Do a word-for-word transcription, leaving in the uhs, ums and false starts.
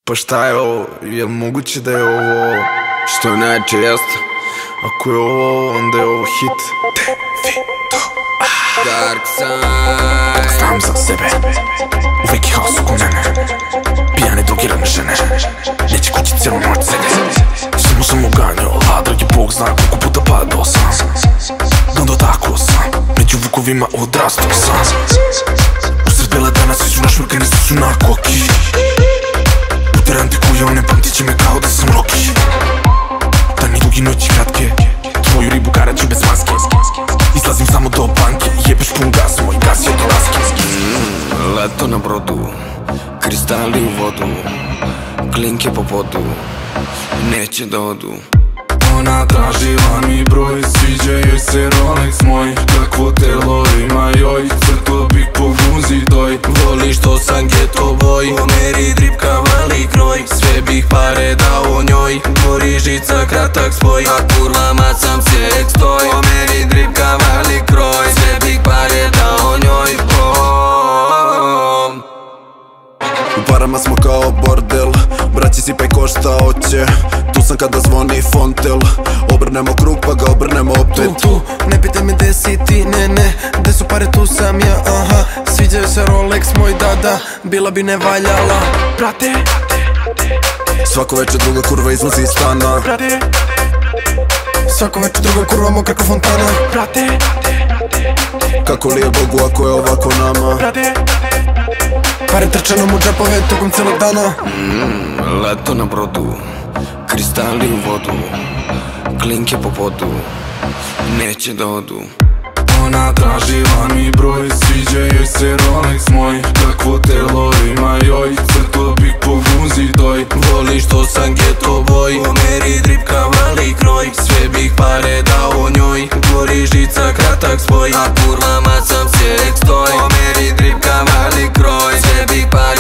Pa šta je ovo? Jel moguće da je ovo što najče jeste? Ako je ovo, onda je ovo hit. Dark Side. Znam za sebe, uvek je haos oko mene. Pijane drogirane žene, neće kući cijelu noć sede. Samo sam uganjao, a dragi Bog zna koliko puta padao sam. No dotakao sam, među vukovima odrastao sam. Usred bela dana svi su našmrkani, svi su na koki. Uteran ti kujo, ne pamtit će me kao da sam Rocky. Dani dugi, noći kratke, tvoju ribu garaću bez maske. Izlazim samo do banke, jebeš pun gas, moj gas je do laske. mm, Leto na brodu, kristali u vodu, klinke po podu, neće da odu. Ona traži vani broj, sviđa joj se Rolex moj. Kakvo telo ima joj, crto bih po guzi doj. Voli što sam geto boy, u meri drip kavali kroj. Sve bih pare dao njoj, gori žica kratak spoj. A kurvama sam se ekstoj, u meri drip kavali kroj. Sve bih pare dao njoj, bom. U parama smo kao bordel, braći sipaj ko šta oće. Tu sam kada zvoni fontel, obrnemo krug pa ga obrnemo opet. Tu, tu, ne pitaj me gde si ti, ne, ne, gde su pare tu sam ja, aha. Sviđaju se Rolex moj, da, da, bila bi ne valjala. Brate, Svako večer druga kurva izlazi iz stana. brate, svako večer druga kurva mokra ko fontana. Brate, Kako li je Bogu ako je ovako nama? brate, pare trče nam u džepove tokom celog dana. mm, Leto na brodu, kristali u vodu, klinke po podu, neće da odu. Ona traži vani broj, sviđa joj se Rolex moj. Kakvo telo ima joj, crto bih po guzi doj. Voli što sam geto boy, u meri drip kavali kroj. Sve bih pare dao njoj, gori žica kratak spoj. A kurvama sam se ekstoj, u meri drip kavali kroj. Sve bih pare